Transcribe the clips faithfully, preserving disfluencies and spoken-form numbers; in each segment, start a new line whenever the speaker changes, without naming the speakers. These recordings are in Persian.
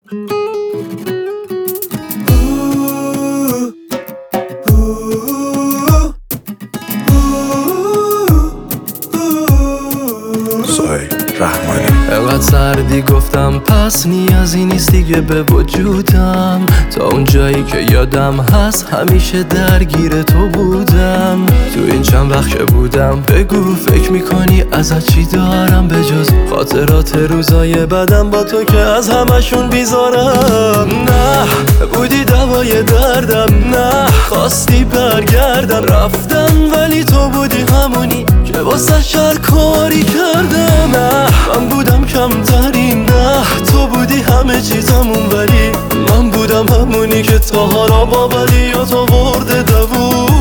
انقدر سردی گفتم پس نیازی نیست دیگه به وجودم، تا اون جایی که یادم هست همیشه درگیر تو بودم. تو این چند وقت که بودم بگو فکر میکنی ازت چی دارم به جز خاطرات روزای بدم با تو که از همشون بیزارم. نه بودی دوای دردم، نه خواستی برگردم، رفتم ولی تو بودی همونی که واسه شر کاری کردم. نه من بودم کمترین، نه تو بودی همه چیزمون، ولی من بودم همونی که تا حالا با بدیات آورده دووم.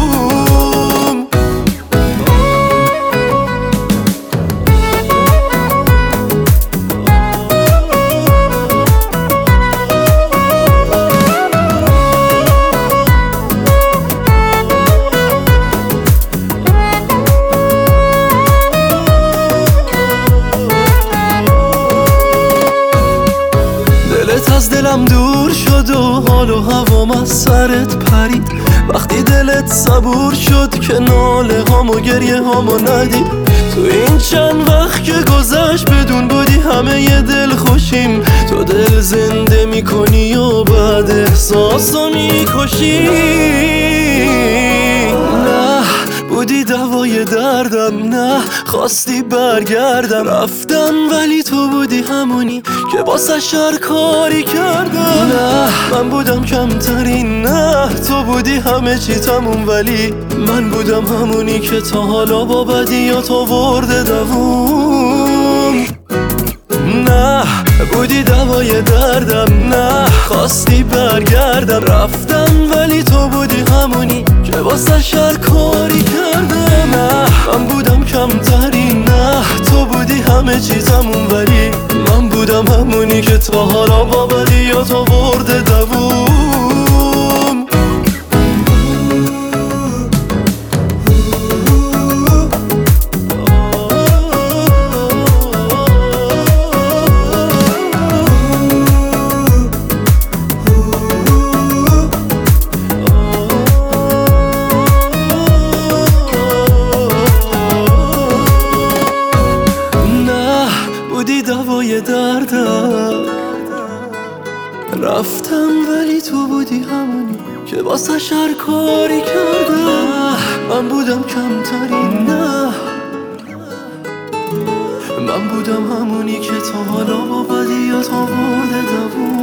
از دلم دور شد و حال و هوام از سرت پرید، وقتی دلت صبور شد که ناله هام و گریه هامو ندید. تو این چند وقت که گذشت بدون بودی همه ی دل خوشیم، تو دل زنده میکنی و بعد احساسو میکشی. نه بودی دوای دردم، نه خواستی برگردم، رفتم ولی تو بودی همونی که واسه شر کاری کردم. نه من بودم کمترین، نه تو بودی همه چی تموم، ولی من بودم همونی که تا حالا با بدیات آورده دووم. نه بودی دوای دردم، نه خواستی برگردم، رفتم ولی تو بودی همونی که واسه شر کاری کردم. نه من بودم کمترین، نه تو بودی همه چیزمون، ولی من بودم همونی که تا حالا با بدیات آورده دووم. دوای دردم، رفتم ولی تو بودی همونی که واسه شر کاری کردم. من بودم کمترین، نه من بودم همونی که تا حالا با بدیات آورده دووم.